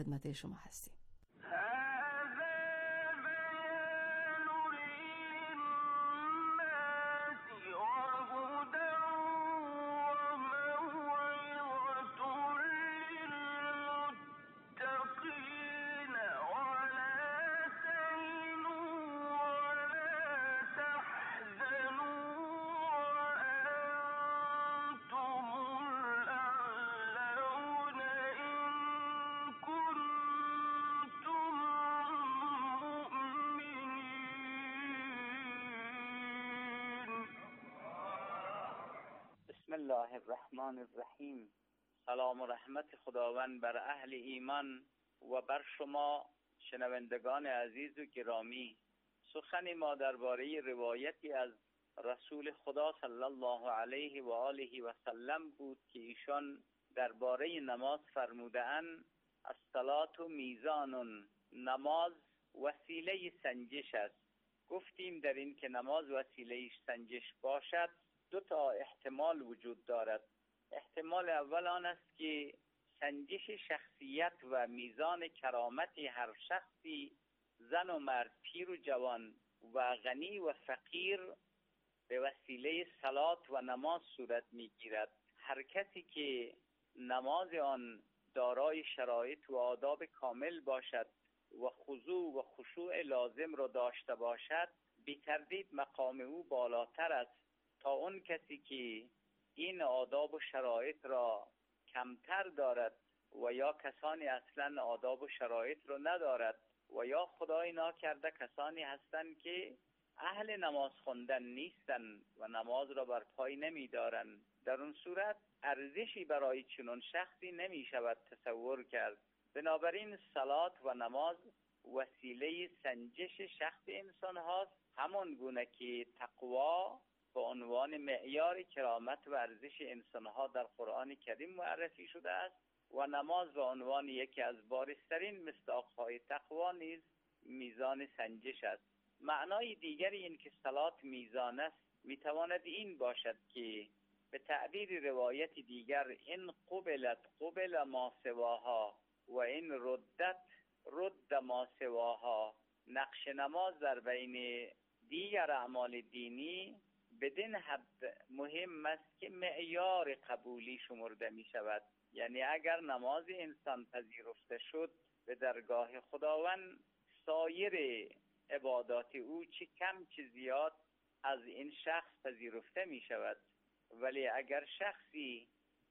خدمت شما هستیم. بسم الله الرحمن الرحیم. سلام و رحمت خداوند بر اهل ایمان و بر شما شنوندگان عزیز و گرامی. سخن ما درباره روایتی از رسول خدا صلی الله علیه و آله و سلم بود که ایشان درباره نماز فرمودند: الصلاة میزان، نماز وسیله سنجش است. گفتیم در این که نماز وسیله سنجش باشد دو تا احتمال وجود دارد. احتمال اول آن است که سنجش شخصیت و میزان کرامت هر شخصی، زن و مرد، پیر و جوان و غنی و فقیر، به وسیله صلات و نماز صورت میگیرد. هر کسی که نماز آن دارای شرایط و آداب کامل باشد و خضوع و خشوع لازم را داشته باشد، بی تردید مقام او بالاتر است تا اون کسی که این آداب و شرایط را کمتر دارد و یا کسانی اصلا آداب و شرایط را ندارد و یا خدای ناکرده کسانی هستند که اهل نماز خواندن نیستند و نماز را بر پای نمی دارند. در اون صورت ارزشی برای چنون شخصی نمی شود تصور کرد. بنابراین صلات و نماز وسیله سنجش شخص انسان هاست، همون گونه که تقوا به عنوان معیار کرامت و ارزش انسانها در قرآن کریم معرفی شده است و نماز به عنوان یکی از بارزترین مصداق‌های تقوا نیز میزان سنجش است. معنای دیگری این که صلات میزان است میتواند این باشد که به تعبیر روایت دیگر این قبل ما سواها و این رد ما سواها، نقش نماز در بین دیگر اعمال دینی بدین حد مهم است که معیار قبولی شمرده می شود. یعنی اگر نماز انسان پذیرفته شد به درگاه خداوند، سایر عبادات او چه کم چه زیاد از این شخص پذیرفته می شود. ولی اگر شخصی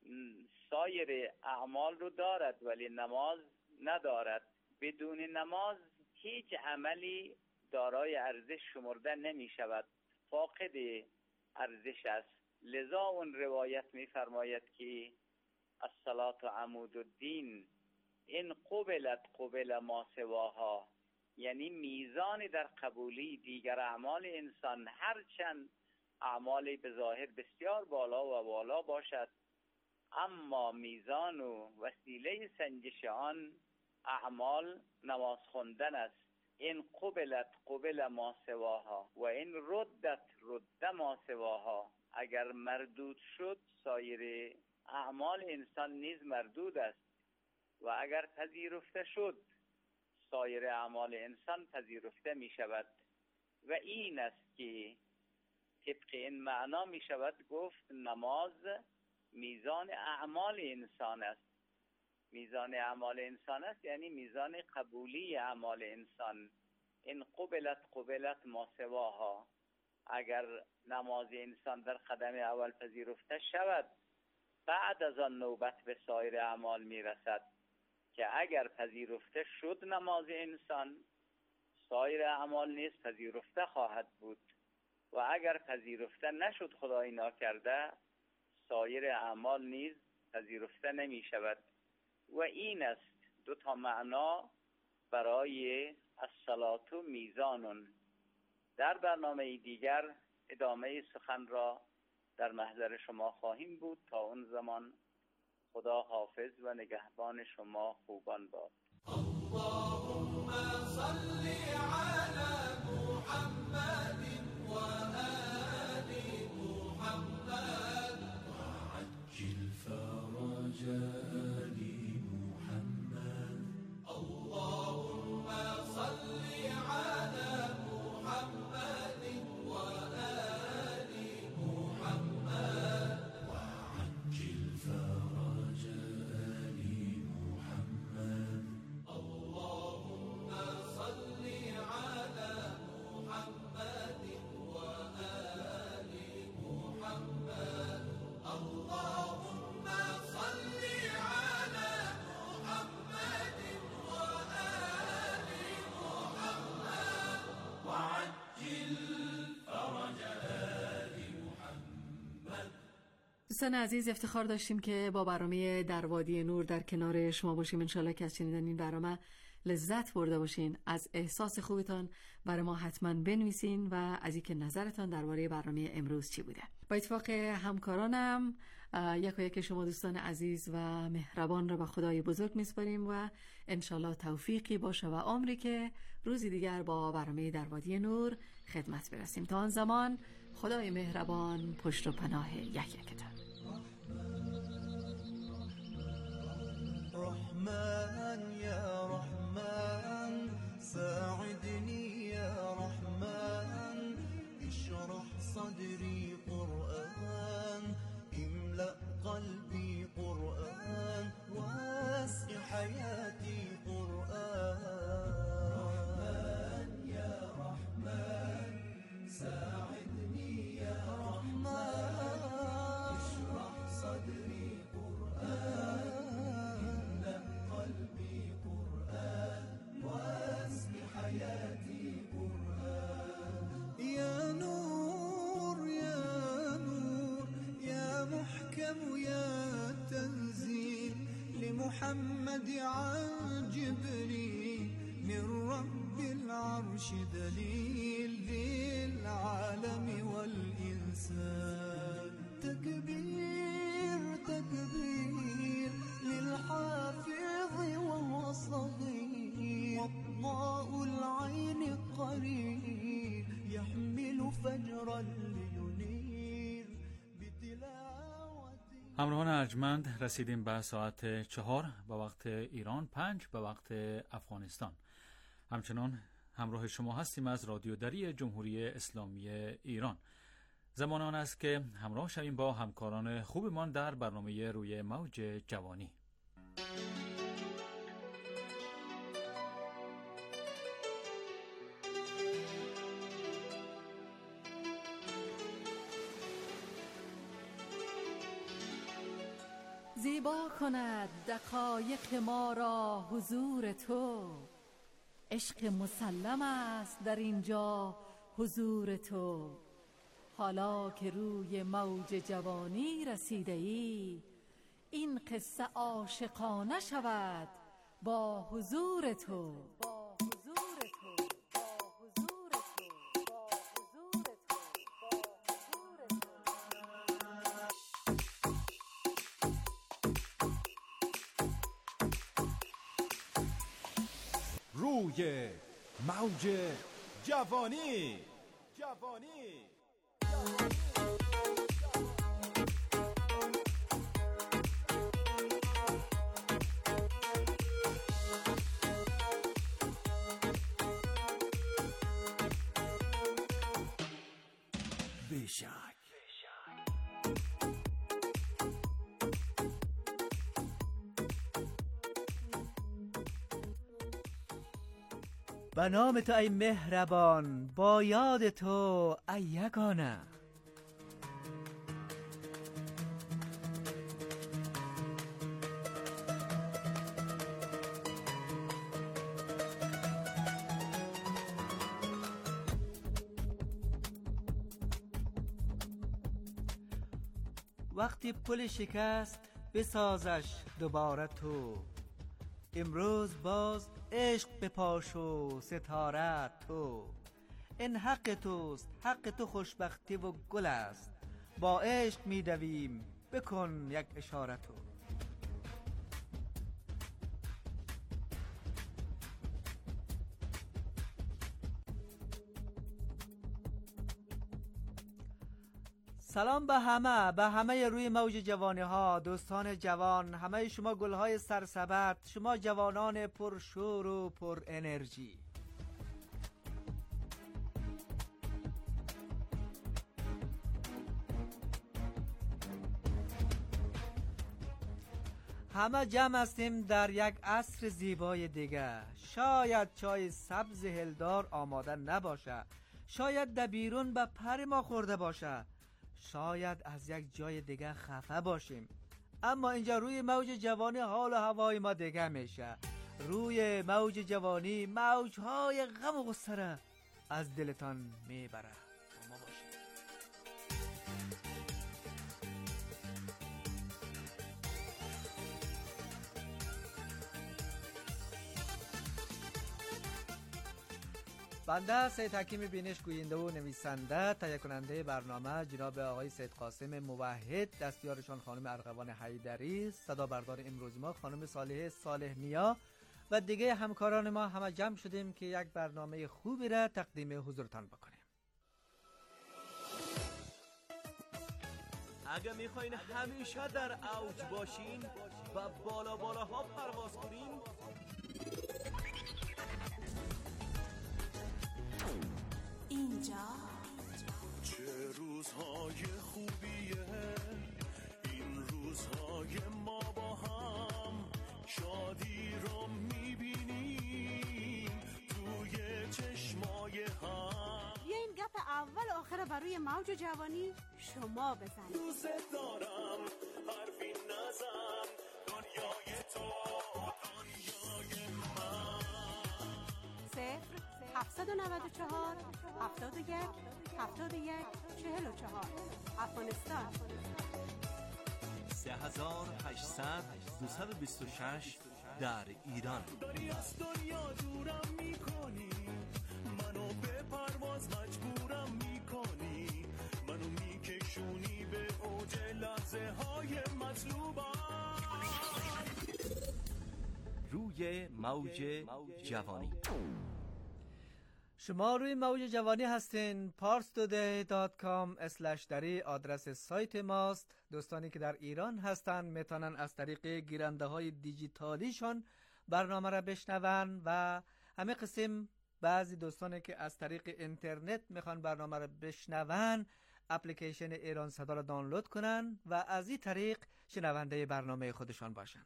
سایر اعمال رو دارد ولی نماز ندارد، بدون نماز هیچ عملی دارای ارزش شمرده نمی شود، فاقد ارزش است. لذا اون روایت می فرماید که الصلاة عمود الدین این قبل ما سواها، یعنی میزان در قبولی دیگر اعمال انسان هرچند اعمال به ظاهر بسیار بالا باشد، اما میزان و وسیله سنجش آن اعمال نماز خواندن است. این قبل ما سواها و این رد ما سواها، اگر مردود شد سایر اعمال انسان نیز مردود است و اگر پذیرفته شد سایر اعمال انسان پذیرفته می شود. و این است که طبق این معنا می شود گفت نماز میزان اعمال انسان است. میزان اعمال انسان است یعنی میزان قبولی اعمال انسان. این قبلت ما سواها، اگر نماز انسان در قدم اول پذیرفته شود، بعد از آن نوبت به سایر اعمال می رسد که اگر پذیرفته شد نماز انسان، سایر اعمال نیز پذیرفته خواهد بود و اگر پذیرفته نشد خدای ناکرده، سایر اعمال نیز پذیرفته نمی شود. و این است دو تا معنا برای الصلاة میزان. در برنامه دیگر ادامه سخن را در محضر شما خواهیم بود. تا اون زمان خدا حافظ و نگهبان شما خوبان باد. اللهم صل على محمد و آل محمد وعجل فرج آل محمد. دوستان عزیز، افتخار داشتیم که با برنامه در وادی نور در کنار شما باشیم. انشالله که از شنیدن این برنامه لذت برده باشین. از احساس خوبتان برای ما حتما بنویسین و از اینکه نظرتان درباره برنامه امروز چی بوده. با اتفاق همکارانم یک شما دوستان عزیز و مهربان را به خدای بزرگ میسپاریم و انشالله توفیقی باشه و عمری که روزی دیگر با برنامه در وادی نور خدمت برسیم. تا آن زمان خدای مهربان پشت و پناه یکتان. رحمن یا رحمن ساعدني يا رحمن اشرح صدري قرآن املأ قلبي قرآن واسع حياتي قرآن رحمن يا رحمن ساعدني يا رحمن اشرح صدري قرآن حياتي قرآن يا نور يا نور يا محكم يا تنزيل لمحمد عن جبريل من رب العرش دليل للعالم والإنسان تكبير تكبير للحافظ وهو صغير وضاء العين قرير يحمل فجرا لينير بتلاوة. همراهان ارجمند، رسیدیم به ساعت 4 به وقت ایران، 5 به وقت افغانستان. همچنان همراه شما هستیم از رادیو دری جمهوری اسلامی ایران. زمان آن است که همراه شویم با همکاران خوبمان در برنامه روی موج جوانی. زیبا کند دقایق ما را حضور تو، عشق مسلم است در اینجا حضور تو. حالا که روی موج جوانی رسیده ای، این قصه عاشقانه شود با حضور تو. روی موج جوانی. بیشک به نام تو ای مهربان، با یاد تو ای یگانه. وقتی پل شکست بسازش دوباره تو، امروز باز عشق بپاش و ستاره تو. این حق توست، حق تو خوشبختی و گل است، با عشق میدویم بکن یک اشاره تو. سلام به همه روی موج جوانی ها، دوستان جوان، همه شما گلهای سرسبد، شما جوانان پرشور و پر انرژی. همه جمع هستیم در یک عصر زیبای دیگه. شاید چای سبز هلدار آماده نباشه، شاید در بیرون به پر ما خورده باشه، شاید از یک جای دیگه خفه باشیم، اما اینجا روی موج جوانی حال و هوای ما دیگه میشه. روی موج جوانی موجهای غم و غصه از دلتان میبره. با ما باشید. بنده سید حکیم بینش، گوینده و نویسنده، تهیه کننده برنامه جناب آقای سید قاسم موحد، دستیارشان خانم ارغوان حیدری، صدا بردار امروز ما خانم صالحه صالح نیا و دیگه همکاران ما همه جمع شدیم که یک برنامه خوبی را تقدیم حضورتان بکنیم. اگه میخواین همیشه در اوج باشین و بالاها پرواز کنین، اینجا چه روزهای خوبیه این روزهای ما با هم، شادی رو میبینیم توی چشمای هم. بیا این گپ اول آخر برای موج جوانی شما بزنید. دوست دارم حرفی نزن، دنیای تو دنیای من. 0-794 71 71 44 افغانستان. 3800 226 در ایران. داری از دنیا دورم میکنی، منو به پرواز مجبورم میکنی، منو میکشونی به اوج لحظه های مطلوبم. روی موج جوانی. شما روی موج جوانی هستین. parstoday.com/dari آدرس سایت ماست. دوستانی که در ایران هستن میتونن از طریق گیرنده های دیجیتالیشان برنامه را بشنون و همه قسم بعضی دوستانی که از طریق اینترنت میخوان برنامه را بشنون اپلیکیشن ایران صدا را دانلود کنن و از این طریق شنونده برنامه خودشان باشن.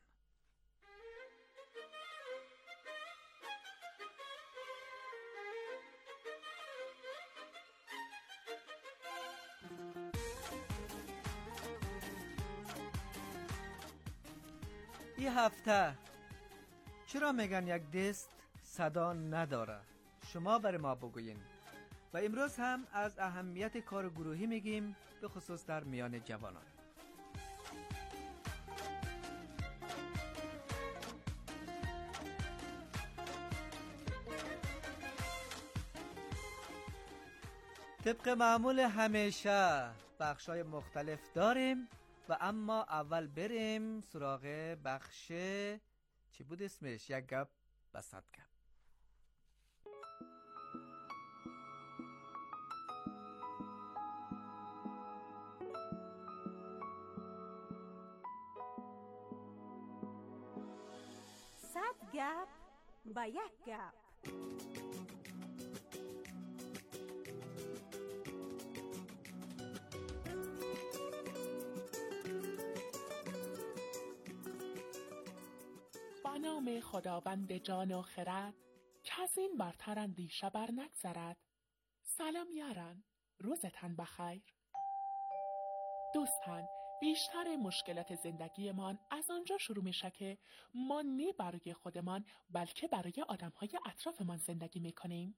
این هفته چرا میگن یک دست صدا نداره؟ شما برای ما بگوین. و امروز هم از اهمیت کار گروهی میگیم، به خصوص در میان جوانان. طبق معمول همیشه بخشای مختلف داریم و اما اول بریم سراغ بخش چی بود اسمش؟ یک گپ و صد گپ. صد گپ و یک گپ. با نام خداوند جان و خرد، کس این برتر اندیشه بر نگذرد. سلام یاران، روزتان بخیر. دوستان، بیشتر مشکلات زندگیمان از آنجا شروع میشه که ما نه برای خودمان بلکه برای آدمهای اطرافمان زندگی میکنیم.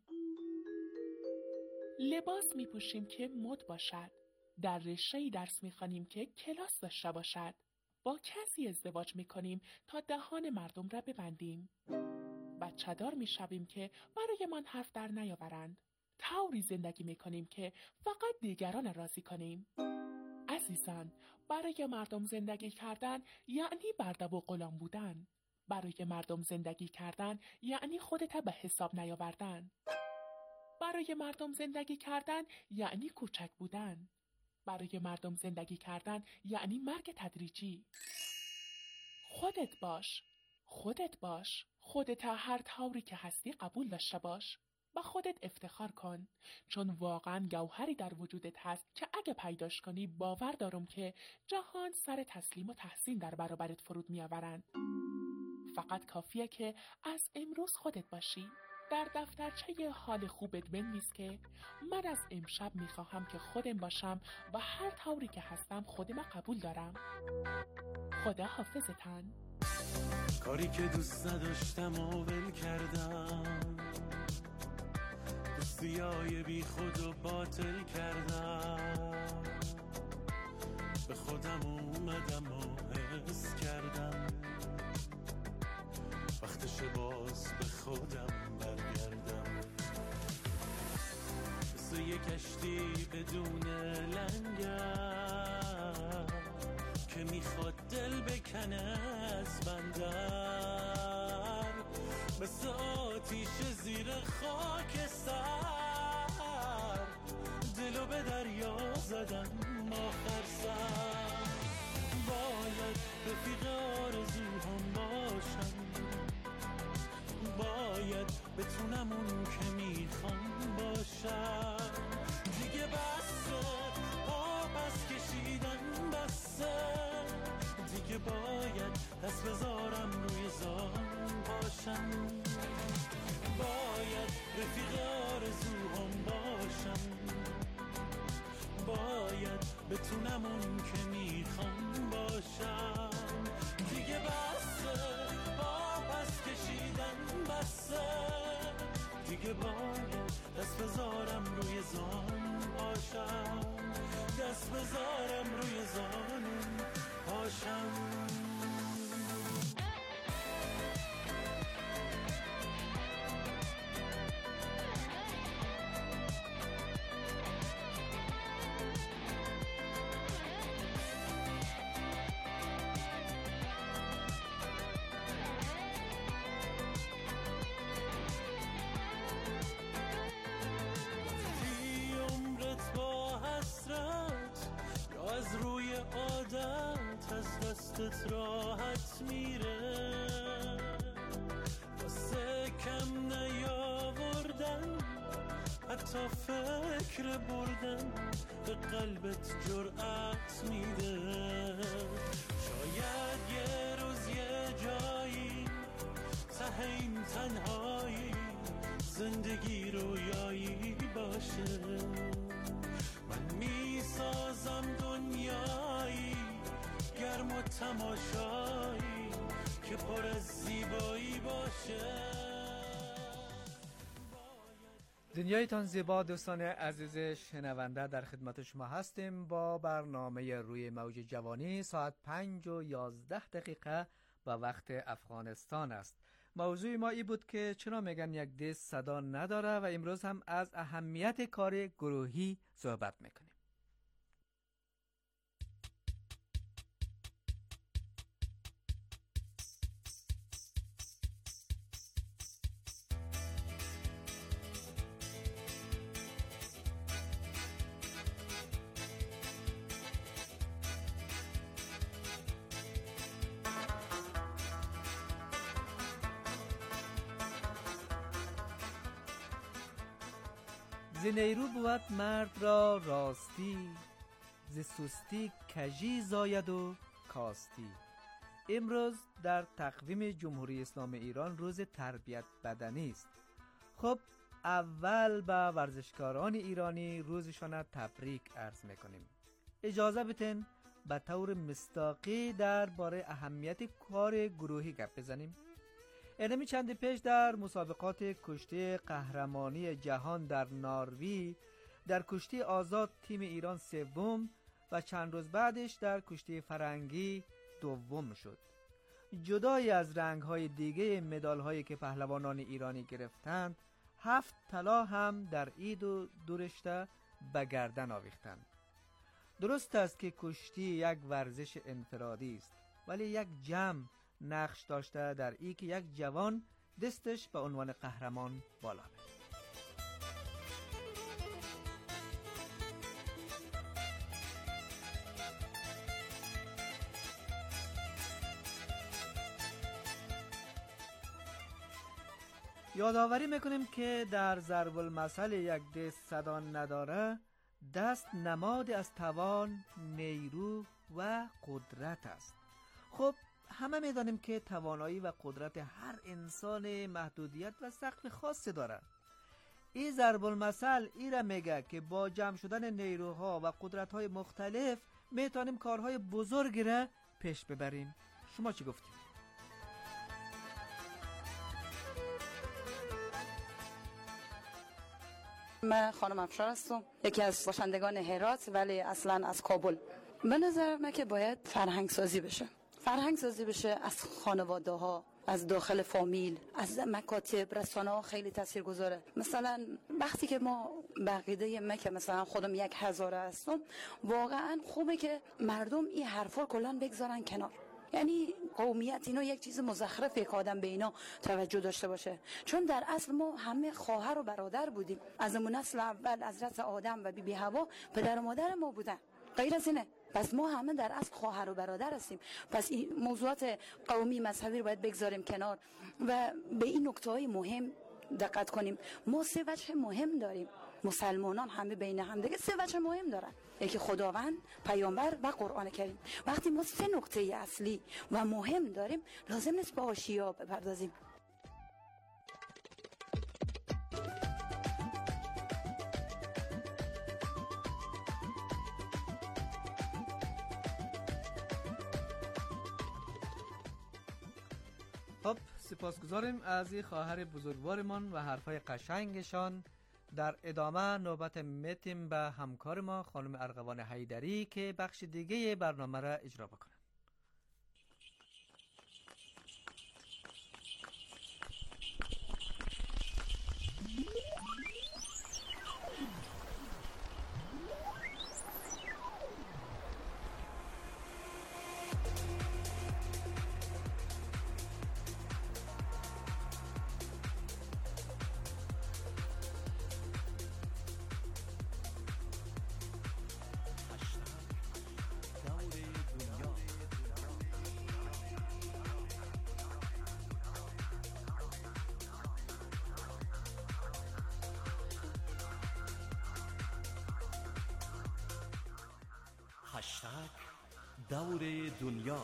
لباس میپوشیم که مد باشد، در رشته‌ای درس میخوانیم که کلاس داشته باشد، با کسی ازدواج میکنیم تا دهان مردم را ببندیم، بچه‌دار میشویم که برایمان حرف در نیاورند، طوری زندگی میکنیم که فقط دیگران راضی کنیم. عزیزان، برای مردم زندگی کردن یعنی برده و غلام بودن. برای مردم زندگی کردن یعنی خودت به حساب نیاوردن. برای مردم زندگی کردن یعنی کوچک بودن. برای مردم زندگی کردن یعنی مرگ تدریجی. خودت باش، خودت باش، خودت هر طوری که هستی قبول داشته باش. با خودت افتخار کن، چون واقعا گوهری در وجودت هست که اگه پیداش کنی باور دارم که جهان سر تسلیم و تحسین در برابرت فرود میآورند. فقط کافیه که از امروز خودت باشی. در دفترچه حال خوبت بنویس که من از امشب میخواهم که خودم باشم و هر طوری که هستم خودم قبول دارم. خدا حافظتان. کاری که دوست نداشتم و ول کردم، دوستیای بی خود و باطل کردم، به خودم اومدم و حس کردم وقتش باز به خودم برگردم. یه کشتی بدون لنگر که میخواد دل بکنه از بندر، مثل آتیش زیر خاک سر، دلو به دریا زدم آخر سر. باید رفیق آرزوهام باشم، باید بتونم اون که میخوام باشم. دیگه بسه پس کشیدن بسه، دیگه باید دست بذارم روی زان باشم. باید رفیق آرزوهام باشم، باید بتونم اون که میخوام باشم. دیگه بسه پس کشیدن بسه، دیگه باید دست بذارم روی زان باشم، دست بذارم روی زانم باشم. دستت راحت میره، واسه کم نیاوردن، حتی فکر بردن به قلبت جرأت میده. شاید یه روز یه جایی ته این تنهایی زندگی رویایی باشه. من میسازم دنیایی گرم و تماشایی که پر از زیبایی باشه. دنیایتان زیبا دوستان عزیز شنونده، در خدمت شما هستیم با برنامه روی موج جوانی. ساعت 5:11 به وقت افغانستان است. موضوع ما ای بود که چرا میگن یک دست صدا نداره و امروز هم از اهمیت کار گروهی صحبت میکنیم. ز نیرو بود مرد را راستی، ز سستی کژی زاید و کاستی. امروز در تقویم جمهوری اسلامی ایران روز تربیت بدنی است. خب اول به ورزشکاران ایرانی روزشان تبریک عرض میکنیم. اجازه بتین به طور مصداقی درباره اهمیت کار گروهی گپ بزنیم. اینمی چند پیش در مسابقات کشتی قهرمانی جهان در ناروی در کشتی آزاد تیم ایران سوم و چند روز بعدش در کشتی فرنگی دوم شد. جدای از رنگ‌های دیگه مدال‌هایی که پهلوانان ایرانی گرفتند، 7 طلا هم در این دو رشته به گردن آویختند. درست است که کشتی یک ورزش انفرادی است، ولی یک جمع نقش داشته در ای که یک جوان دستش به عنوان قهرمان بالا بره. یادآوری میکنیم که در ضرب المثل یک دست صدا نداره، دست نماد از توان، نیرو و قدرت است. خب همه میدانیم که توانایی و قدرت هر انسان محدودیت و سقف خاصی داره. این ضرب المثل ای را میگه که با جمع شدن نیروها و قدرت‌های مختلف میتونیم کارهای بزرگی را پیش ببریم. شما چی گفتید؟ من خانم افشار هستم، یکی از باشندگان هرات ولی اصلا از کابل. به نظر من که باید فرهنگ سازی بشه از خانواده ها، از داخل فامیل، از مکاتب، رسانه‌ها خیلی تاثیرگذاره. مثلا وقتی که ما بقیده مکه مثلا خودم 1000 هستم، واقعا خوبه که مردم این حرفا کلا بگذارن کنار. یعنی قومیت اینو یک چیز مزخرفه که آدم به اینا توجه داشته باشه، چون در اصل ما همه خواهر و برادر بودیم. از اون نسل اول حضرت آدم و بیبی حوا پدر و مادر ما بودن، غیر از اینه. پس ما همه در اصل خواهر و برادر هستیم. پس این موضوعات قومی مذهبی رو باید بگذاریم کنار و به این نکته‌های مهم دقت کنیم. ما 3 وجه مهم داریم. مسلمانان همه بین هم دیگه 3 وجه مهم دارن، یکی خداوند، پیامبر و قرآن کریم. وقتی ما 3 نکته اصلی و مهم داریم، لازم نیست به حاشیه‌ها بپردازیم. خب سپاسگزاریم از این خواهر بزرگوارمان و حرفای قشنگشان. در ادامه نوبت میتیم به همکار ما خانم ارغوان حیدری که بخش دیگه برنامه را اجرا بکنه. هشتگ دور دنیا.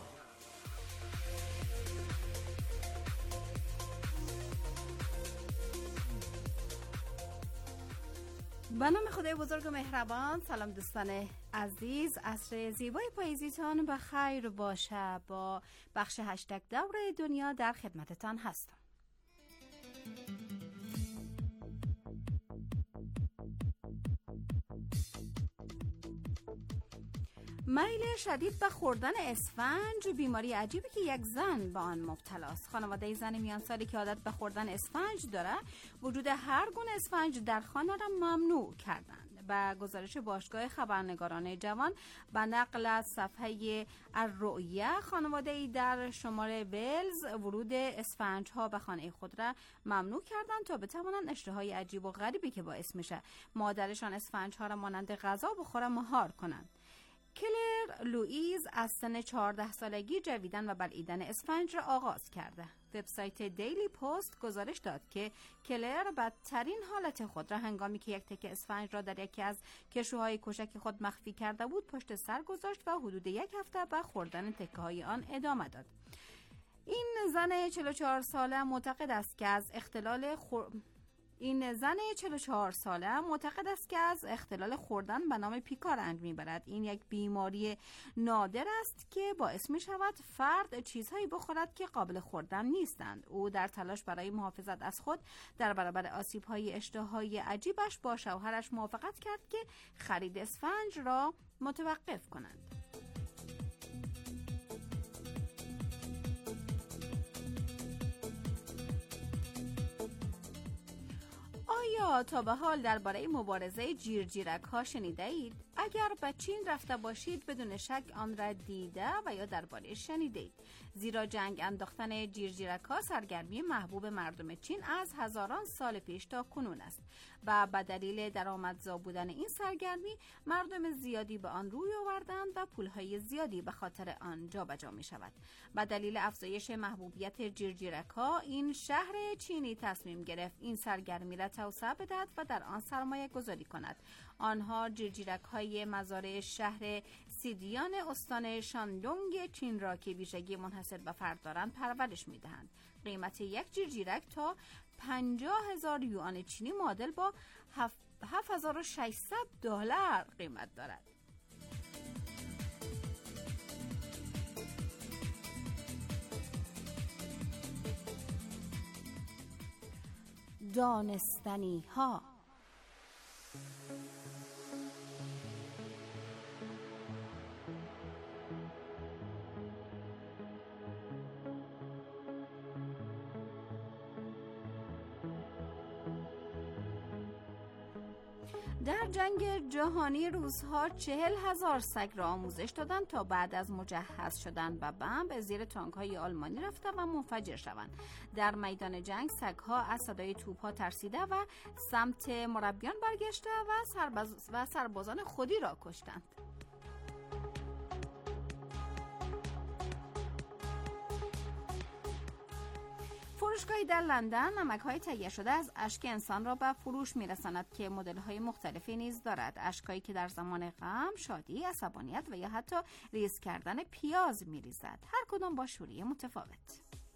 به نام خدای بزرگ و مهربان. سلام دوستان عزیز، عصر زیبای پاییزیتان به خیر باشه. با بخش هشتگ دور دنیا در خدمتتان هستم. میل شدید به خوردن اسفنج بیماری عجیبی که یک زن به آن مبتلاست. خانواده زن میان سالی که عادت به خوردن اسفنج داره، وجود هر گونه اسفنج در خانه را ممنوع کردند. به گزارش باشگاه خبرنگاران جوان به نقل از صفحه الرؤیه، خانواده در شمال ولز ورود اسفنج ها به خانه خود را ممنوع کردند تا بتوانند اشتهای عجیب و غریبی که باعث میشه مادرشان اسفنج ها را مانند غذا بخوره مهار کنند. کلر لوئیز از سن 14 سالگی جویدن و بلعیدن اسفنج را آغاز کرده. وبسایت دیلی پست گزارش داد که کلر بدترین حالت خود را هنگامی که یک تکه اسفنج را در یکی از کشوهای کوچک خود مخفی کرده بود پشت سر گذاشت و حدود 1 هفته به خوردن تکه های آن ادامه داد. این زن 44 ساله معتقد است که از اختلال خوردن به نام پیکا رنج میبرد. این یک بیماری نادر است که باعث می شود فرد چیزهایی بخورد که قابل خوردن نیستند. او در تلاش برای محافظت از خود در برابر آسیب‌های اشتهای عجیبش با شوهرش موافقت کرد که خرید اسفنج را متوقف کنند. آیا تا به حال درباره مبارزه جیرجیرک ها شنیده اید؟ اگر به چین رفته باشید بدون شک آن را دیده و یا درباره‌اش شنیده اید، زیرا جنگ انداختن جیرجیرک ها سرگرمی محبوب مردم چین از هزاران سال پیش تا کنون است و به دلیل درآمدزا بودن این سرگرمی مردم زیادی به آن روی آوردند و پولهای زیادی به خاطر آن جابجا می شود. به دلیل افزایش محبوبیت جیرجیرک ها این شهر چینی تصمیم گرفت این سرگرمی را توسعه بدهد و در آن سرمایه گذاری کند. آنها جیرجیرک های مزارع شهر سیدیان استان شاندونگ چین را که ویژگی منحصر به فرد دارند پرورش می دهند. قیمت یک جیرجیرک تا 50,000 یوان چینی معادل با 7,600 دلار قیمت دارد. دانستنی ها. در جنگ جهانی روس‌ها 40,000 سگ را آموزش دادند تا بعد از مجهز شدن به بمب به زیر تانک‌های آلمانی رفتند و منفجر شوند. در میدان جنگ سگ‌ها از صدای توپ‌ها ترسیده و سمت مربیان برگشته و سربازان خودی را کشتند. فروشگاهی در لندن نمک‌های تهیه شده از اشک انسان را به فروش می‌رساند که مدل‌های مختلفی نیز دارد. اشکایی که در زمان غم، شادی، عصبانیت و یا حتی ریز کردن پیاز می‌ریزد، هر کدام با شوری متفاوت.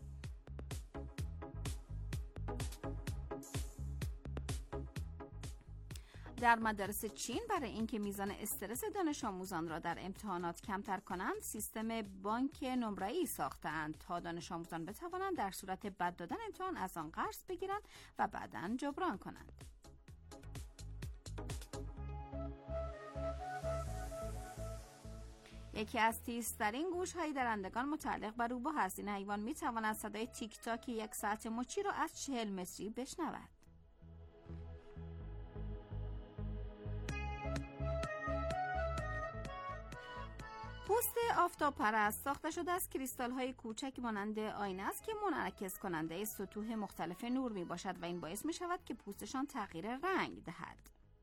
در مدارس چین برای اینکه میزان استرس دانش آموزان را در امتحانات کمتر کنند، سیستم بانک نمره‌ای ساختند تا دانش آموزان بتوانند در صورت بد دادن امتحان از آن قرض بگیرند و بعداً جبران کنند. یکی از تیزترین گوش‌های درندگان متعلق به روباه است. این حیوان می‌تواند صدای تیک تاک 1 ساعت مچی را از 40 متری بشنود. پوست آفتاب پرست ساخته شده از کریستال‌های کوچک مانند آینه است که منعکس کننده سطوح مختلف نور می باشد و این باعث می شود که پوستشان تغییر رنگ دهد.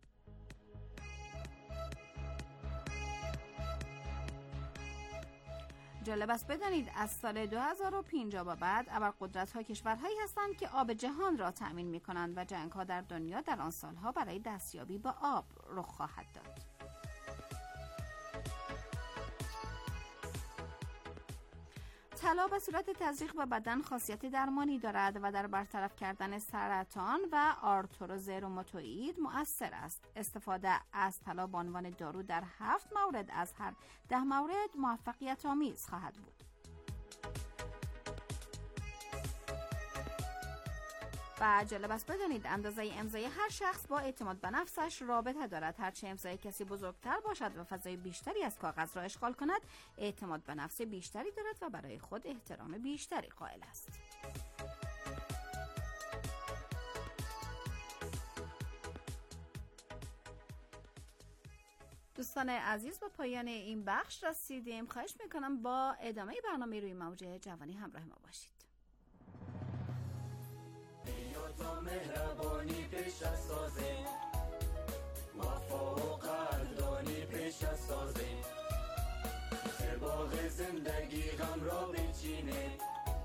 جالب است بدانید از سال 2050 به بعد ابرقدرت‌ها کشورهایی هستند که آب جهان را تأمین می کنند و جنگ‌ها در دنیا در آن سالها برای دستیابی به آب رخ خواهد داد. طلا به صورت تزریق به بدن خاصیت درمانی دارد و در برطرف کردن سرطان و آرتروز روماتوئید مؤثر است. استفاده از طلا به عنوان دارو در 7 مورد از هر 10 مورد موفقیت آمیز خواهد بود. و جالب است بدانید اندازه امضای هر شخص با اعتماد به نفسش رابطه دارد. هرچه امضای کسی بزرگتر باشد و فضای بیشتری از کاغذ را اشغال کند، اعتماد به نفس بیشتری دارد و برای خود احترام بیشتری قائل است. دوستان عزیز، با پایان این بخش رسیدیم. خواهش میکنم با ادامه برنامه روی موج جوانی همراه ما باشید. تا مهربانی پیش از سازیم، وفا و قدردانی پیش از سازیم، به باغ زندگی غم را بچینیم،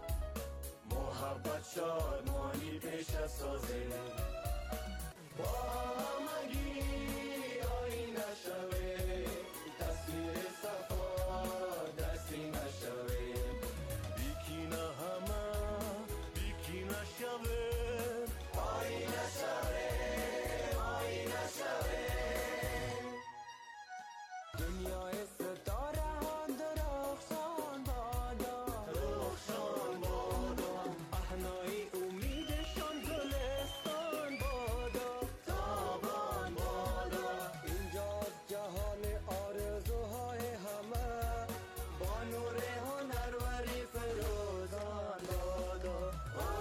محبت شادمانی پیش از سازیم، با همگی آینه شویم، تصویر صفا دستی نشویم، بیکی نه همه بیکی نشویم، دنیای ستاره ها درخشان بادا، درخشان بادا، پهنای امیدشان گلستان بادا، تابان بادا، اینجا جهان آرزوهای همه، با نور هنروری فروزان بادا.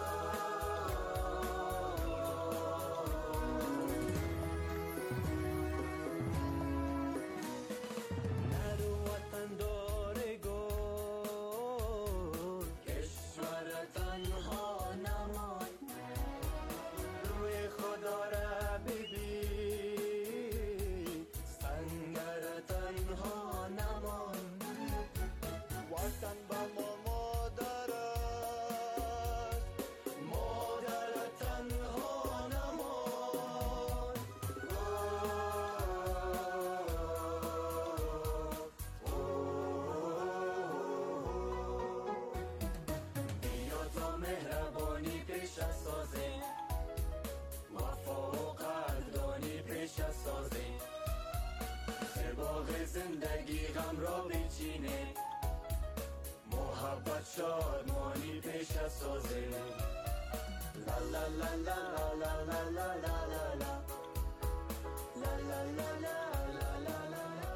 زندگی غم را بچینه، محبت شادمانی پیش از سازه، لا لا لا لا لا لا لا لا لا لا لا لا لا لا.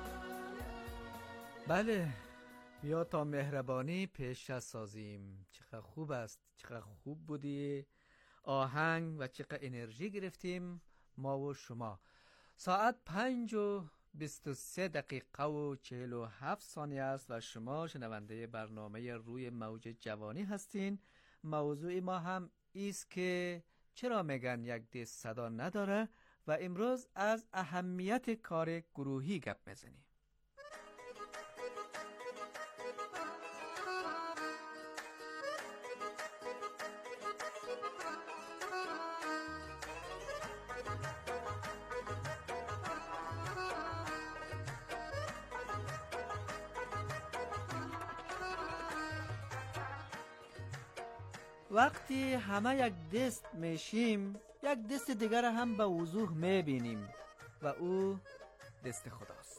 بله، بیا تا مهربانی پیش از سازیم. چقدر خوب است، چقدر خوب بودی، آهنگ و چقدر انرژی گرفتیم ما و شما. ساعت 5:23:47 است و شما شنونده برنامه روی موج جوانی هستین. موضوع ما هم ایست که چرا میگن یک دست صدا نداره و امروز از اهمیت کار گروهی گپ میزنیم. وقتی همه یک دست میشیم یک دست دیگر هم به وضوح میبینیم و او دست خداست.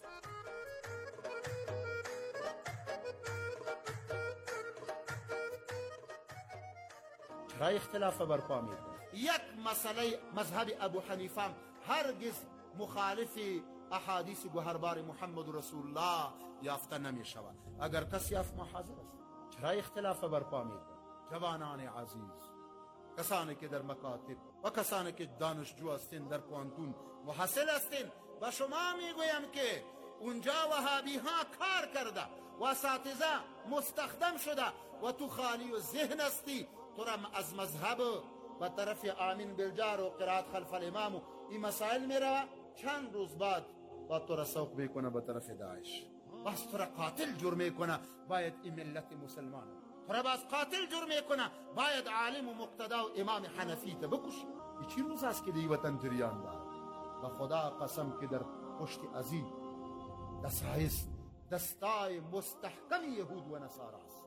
چرا اختلاف برپا میکنه؟ یک مسئله مذهب ابو حنیفه هرگز مخالف احادیث گوهربار محمد رسول الله یافته نمی شود. اگر کسی افت حاضر است. چرا اختلاف برپا میکنه؟ جوانان عزیز، کسانی که در مکاتب و کسانی که دانشجو هستین، در پانتون محصل هستین، و شما میگویم که اونجا وهابی ها کار کرده و اساتذه مستخدم شده و تو خالی و ذهن هستی، تو را از مذهب و طرف آمین بالجار و قرائت خلف الامام و این مسائل میره، چند روز بعد با تو را سوق میکنه به طرف داعش، بس تو را قاتل جرم کنه. باید این ملت مسلمان تو را باز قاتل جرم کنه، باید عالم و مقتدا و امام حنفی تا بکشی. این چی روز است که دی وطن جریان داره؟ و خدا قسم که در پشت ازی دستایست دستای مستحکم یهود و نصارا است.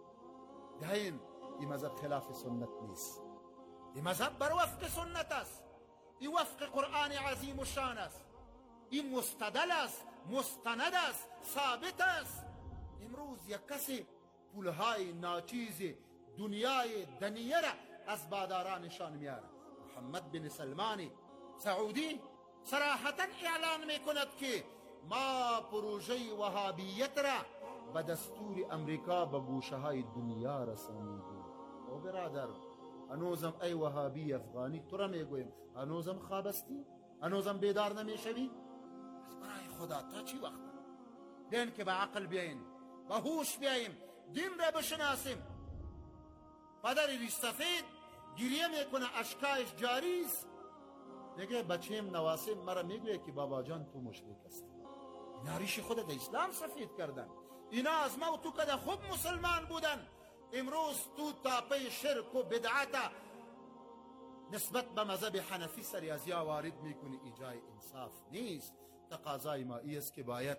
این مذهب خلاف سنت نیست، این مذهب بر وفق سنت است، این وفق قرآن عظیم و شان است، این مستدل است، مستند است، ثابت است. امروز یک کسی پولهای ناچیز دنیای دنیه را از بادارانشان میاره. محمد بن سلمان سعودی صراحتا اعلان میکند که ما پروژه وهابیت را به دستور امریکا به گوشه های دنیا رسانیدیم. او برادر، هنوزم ای وهابی افغانی تو را میگویم، هنوزم خوابستی؟ هنوزم بیدار نمیشوی؟ برای خدا تا چی وقت دین که به عقل بیاییم، به هوش بیاییم، دین را بشناسیم. پدری ریش سفید گریه میکنه، اشکایش جاری است، میگه بچیم نواسیم مرا میگه که بابا جان تو مشرک هستی. اینا ریش خود در اسلام سفید کردن، اینا از ما و تو کده خوب مسلمان بودن. امروز تو تاپه شرک و بدعت نسبت به مذهب حنفی سری از یا وارد میکنی، ایجای انصاف نیست. تقاضای ما است که باید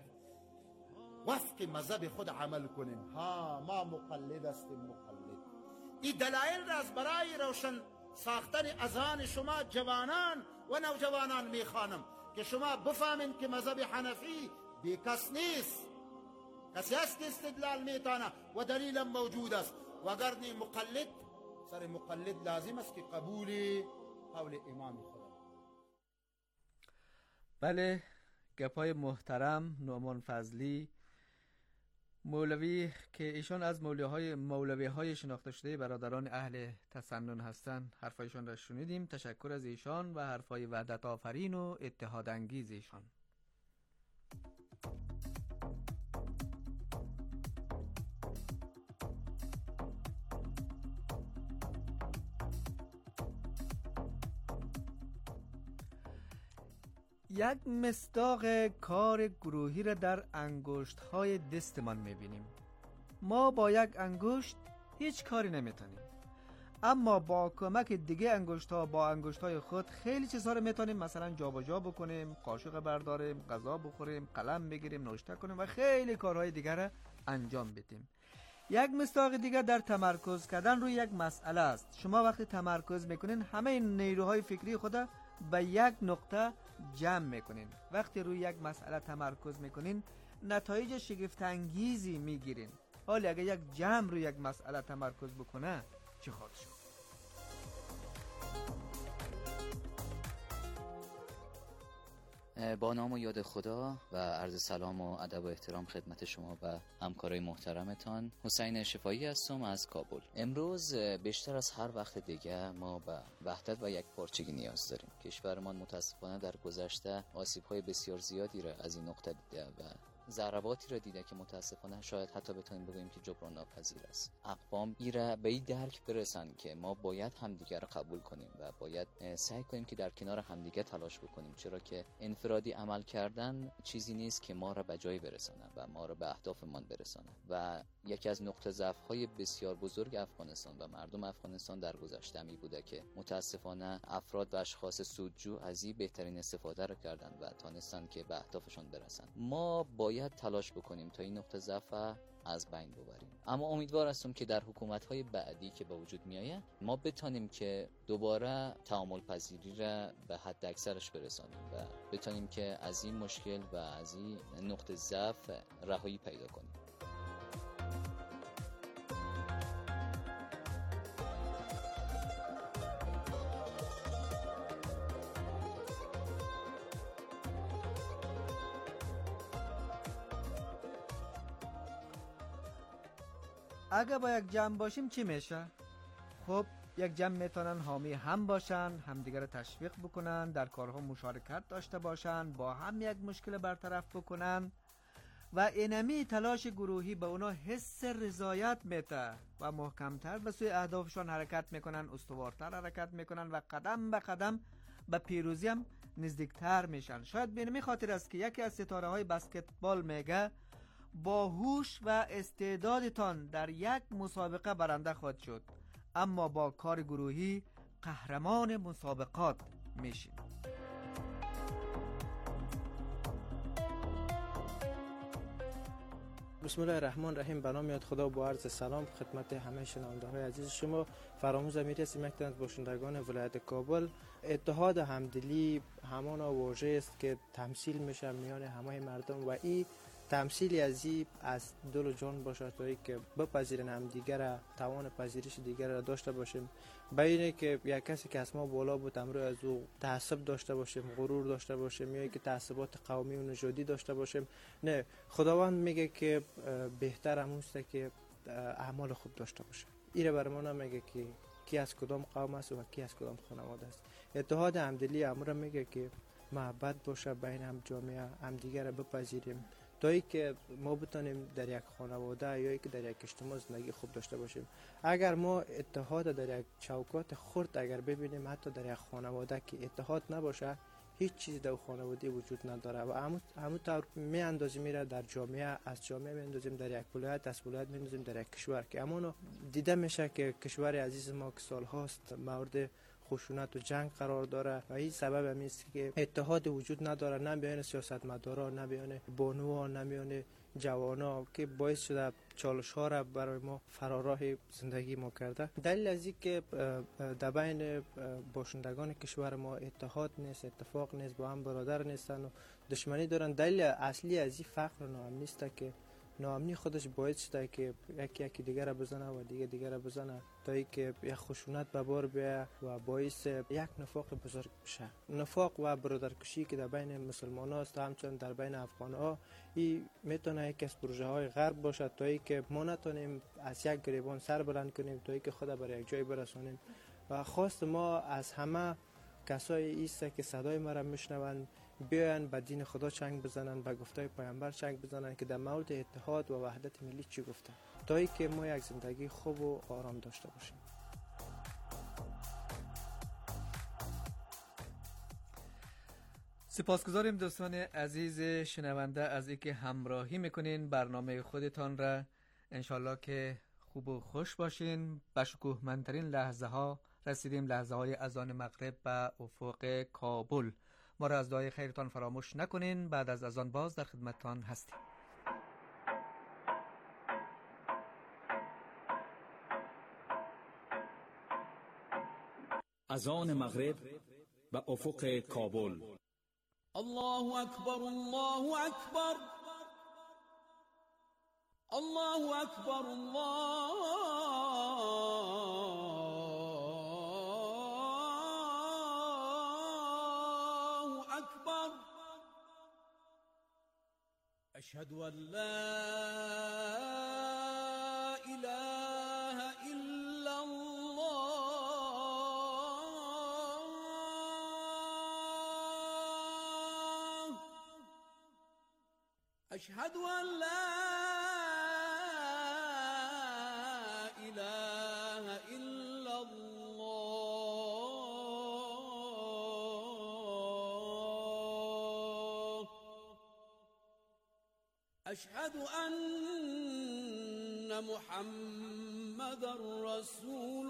وفق مذهب خود عمل کنیم. ها ما مقلد هستیم، مقلد. این دلایل را از برای روشن ساختن اذهان شما جوانان و نوجوانان میخوانم که شما بفهمین که مذهب حنفی بیکس نیست، کسی است که استدلال میتانه و دلیلم موجود است. و اگر نی مقلد، سر مقلد لازم است که قبول قول امام خدا. بله، گپای محترم نعمان فضلی مولوی که ایشان از مولوی های شناخته شده برادران اهل تسنن هستند، حرفایشان را شنیدیم. تشکر از ایشان و حرفای وحدت آفرین و اتحاد انگیز ایشان. یک مصداق کار گروهی را در انگشت های دستمان میبینیم. ما با یک انگشت هیچ کاری نمیتونیم، اما با کمک دیگه انگشت ها با انگشت های خود خیلی چیزها رو میتونیم، مثلا جابجا بکنیم، قاشق برداریم، غذا بخوریم، قلم بگیریم، نوشته کنیم و خیلی کارهای دیگر را انجام بدیم. یک مصداق دیگر در تمرکز کردن روی یک مسئله است. شما وقتی تمرکز میکنین همه این نیروهای فکری خود به یک نقطه جمع میکنین. وقتی روی یک مسئله تمرکز میکنین نتایج شگفت انگیزی میگیرین. حالا اگه یک جمع روی یک مسئله تمرکز بکنه چه خواهد شد؟ با نام و یاد خدا و عرض سلام و ادب و احترام خدمت شما و همکارای محترمتان. حسین شفایی هستم از کابل. امروز بیشتر از هر وقت دیگه ما به وحدت و یک پارچگی نیاز داریم. کشورمان متاسفانه در گذشته آسیب‌های بسیار زیادی را از این نقطه دیده و ضرباتی را دیده که متاسفانه شاید حتی بتونیم بگوییم که جبران ناپذیر است. اقوام ایره به این درک برسن که ما باید همدیگه را قبول کنیم و باید سعی کنیم که در کنار همدیگه تلاش بکنیم، چرا که انفرادی عمل کردن چیزی نیست که ما را به جایی برسانه و ما را به اهدافمان برسانه. و یکی از نقطه ضعف‌های بسیار بزرگ افغانستان و مردم افغانستان در گذشته می بوده که متاسفانه افراد و اشخاص سودجو از این بهترین استفاده را کردن و تانستن که به اهدافشون برسن. ما باید تلاش بکنیم تا این نقطه ضعف از بین ببریم. اما امیدوار هستم که در حکومت‌های بعدی که به وجود میآید ما بتونیم که دوباره تعامل پذیری را به حد اکثرش برسانیم و بتونیم که از این مشکل و از این نقطه ضعف رهایی پیدا کنیم. اگه با یک جمع باشیم چی میشه؟ خب یک جمع میتونن حامی هم باشن، همدیگر رو تشویق بکنن، در کارها مشارکت داشته باشن، با هم یک مشکل برطرف بکنن و اینمی تلاش گروهی به اونا حس رضایت میده و محکمتر به سوی اهدافشان حرکت میکنن، استوارتر حرکت میکنن و قدم به قدم به پیروزی هم نزدیکتر میشن. شاید به این خاطر است که یکی از ستاره های بسکتبال میگه با هوش و استعدادتان در یک مسابقه برنده خواهد شد، اما با کار گروهی قهرمان مسابقات میشین. بسم الله الرحمن الرحیم. به نام یاد خدا و با عرض سلام خدمت همه شنونده های عزیز شما. فراموز امیری هستیم، یک تن از باشندگان ولایت کابل. اتحاد همدلی همان واژه است که تمثیل میشه میان همه مردم و این تمثیلی از دل و جان باشه تا که بپذیرن هم دیگر توان پذیرش دیگر را داشته باشیم. بینه که یک کسی که از ما بالا بود امروز از او تعصب داشته باشیم، غرور داشته باشیم یا که تعصبات قومی و نژادی داشته باشیم. نه، خداوند میگه که بهتر همونسته که اعمال خوب داشته باشه. ایره بر ما نمیگه که کی از کدام قوم است و کی از کدام خانواده است. اتحاد همدلی امروز میگه که محبت باشه بین هم جامعه، هم دیگر را بپذیریم تا ای که ما بتونیم در یک خانواده یا که در یک اجتماع زندگی خوب داشته باشیم. اگر ما اتحاد در یک چوکات خرد اگر ببینیم، حتی در یک خانواده که اتحاد نباشه هیچ چیز در خانواده وجود نداره و همون طور می اندازیم میره در جامعه، از جامعه می اندازیم در یک ولایت، از ولایت می اندازیم در یک کشور که همونو دیده میشه که کشور عزیز ما که سال هاست مورد خشونت و جنگ قرار داره و این سبب هم است که اتحاد وجود نداره، نه میان سیاستمدارا، نه میان بانوها، نه میان جوانا، که باعث شده چالش ها را برای ما فراراه زندگی ما کرده. دلیل از این که در بین باشندگان کشور ما اتحاد نیست، اتفاق نیست، با هم برادر نیستن و دشمنی دارن. دلیل اصلی از این فقر و ناامنی است که ناامنی خودش باعث شده که یکی دیگر را بزنه و دیگر را بزنه تا اینکه یک خشونت به بار بیاید و باعث یک نفاق بزرگ بشه. نفاق و برادرکشی که در بین مسلمان ها است، همچنین در بین افغان ها، این میتونه یکی از پروژه های غرب باشه تا اینکه ما نتونیم از یک گریبان سر بلند کنیم تا اینکه خود برای یک جای برسونیم. و خواست ما از همه کسایی است که صدای ما را میشنوند بیاین به دین خدا چنگ بزنن، به گفته پیامبر چنگ بزنن که در مورد اتحاد و وحدت ملی چی گفته، تا ای که ما یک زندگی خوب و آرام داشته باشیم. سپاسگزاریم دوستان عزیز شنونده از اینکه همراهی میکنین برنامه خودتان را. انشالله که خوب و خوش باشین. به شکوهمندترین لحظه ها رسیدیم، لحظه های اذان مغرب به افق کابل. ما را از دعای خیرتان فراموش نکنین. بعد از اذان باز در خدمتتان هستیم. اذان مغرب به افق کابل. الله اکبر، الله اکبر، الله اکبر، الله اکبر. أشهد أن لا إله إلا الله أشهد أن لا إله إلا الله أشهد أن محمدًا رسول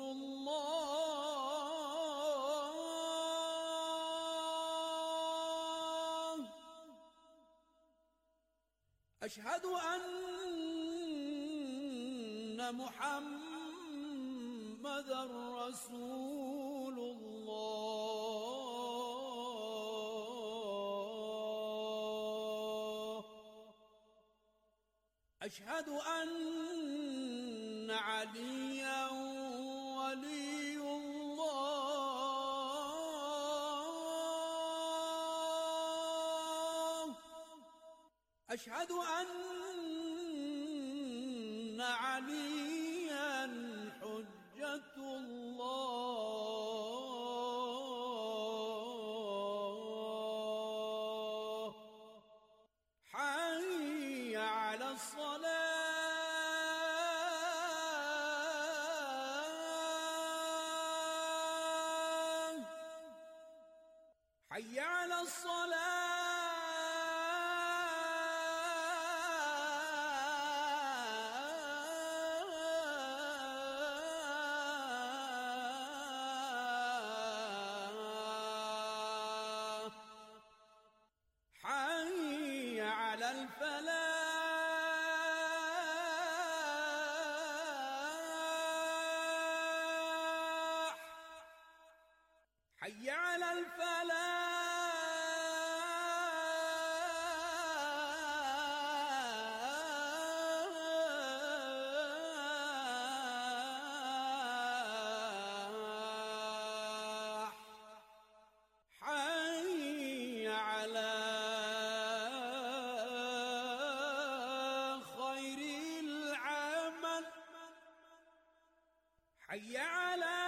الله أشهد أن محمدًا رسول الله أشهد أن عليا ولي الله أشهد أن عليا حجة الله حي على الصلاة حي على الصلاة حي على الفلاح حي على الفلاح حي على خير العمل حي على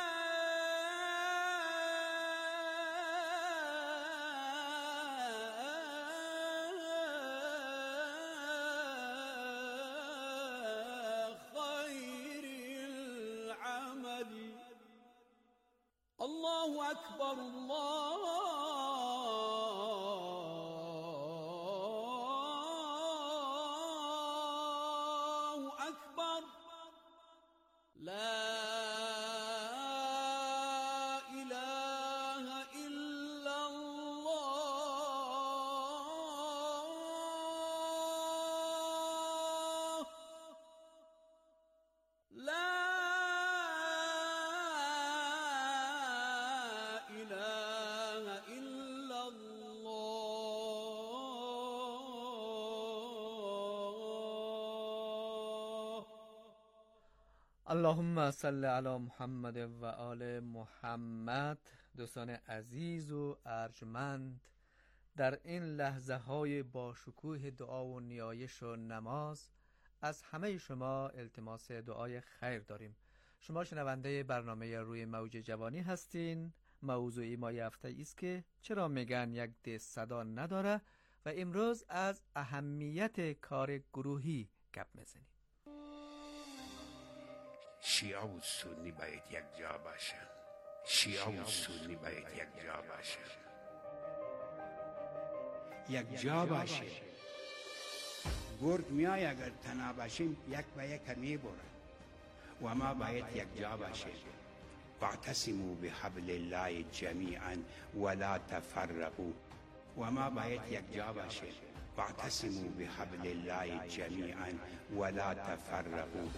خير العمل الله أكبر الله أكبر لا إله إلا الله لا إله إلا الله اللهم صل علی محمد و آل محمد. دوستان عزیز و ارجمند، در این لحظه های با شکوه دعا و نیایش و نماز از همه شما التماس دعای خیر داریم. شما شنونده برنامه روی موج جوانی هستین. موضوعی ما هفته است که چرا میگن یک دست صدا نداره و امروز از اهمیت کار گروهی گپ میزنیم. شیعه و سنی باید یک جا باشن. شیعه و سنی باید یک جا باشن. یک جا باشه. گرد میای اگر تنها باشیم یک به یک میبره و ما باید یک جا باشه. واعتصموا بحبل الله جمیعا ولا تفرقوا و ما باید یک جا باشه. واعتصموا بحبل الله جمیعا ولا تفرقوا.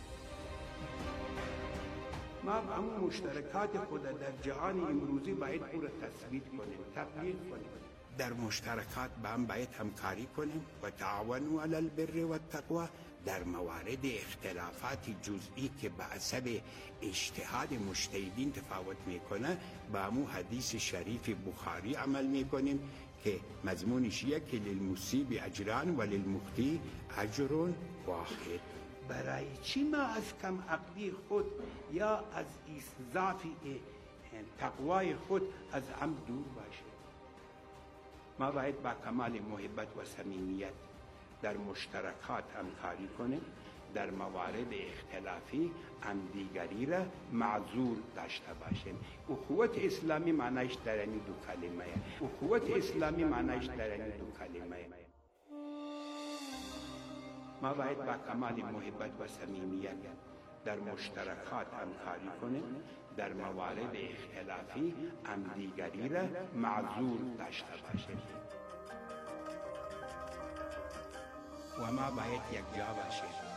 ما همون مشترکات خود در جهان امروزی باید پورا تثبیت کنیم، تبلیغ کنیم. در مشترکات با هم باید همکاری کنیم و تعاونوا علی البر و التقوی. در موارد اختلافات جزئی که به حسب اجتهاد مجتهدین تفاوت میکنه با همون حدیث شریف بخاری عمل میکنیم که مضمونش یک للمصیب اجران و للمخطی اجر واحد. برای چی ما از کم عقلی خود یا از ضعف تقوای خود از عمد دور باشیم؟ ما باید با کمال محبت و صمیمیت در مشترکات همکاری کنیم، در موارد اختلافی همدیگری را معذور داشته باشیم. اخوت اسلامی معنیش در این دو کلمه. اخوت اسلامی معنیش در این دو کلمه. ما باید با کمال محبت و صمیمیت در مشترکات همکاری کنیم، در موارد اختلافی همدیگری را معذور داشته باشیم و ما باید یک جا باشیم.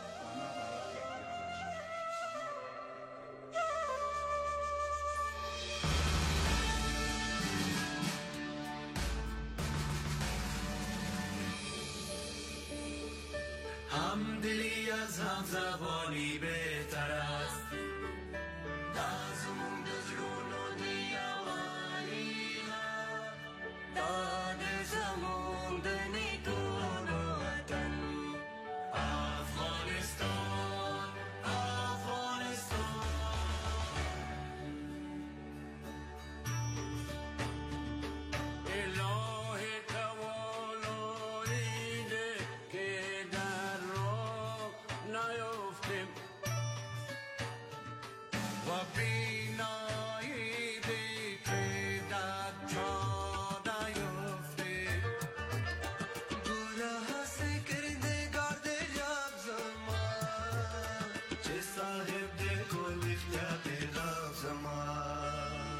همدلی از همزبانی بهتر است، دازمون دزرون و دیوانی داد زمون دنی دون وطن افغانستان افغانستان. الهی تواناییده که در راه نیفتیم و بیناییده که در جا نیفتیم. گله هستی کرده گرد جب زمان چه صاحب ده کل اختیاب لب زمان.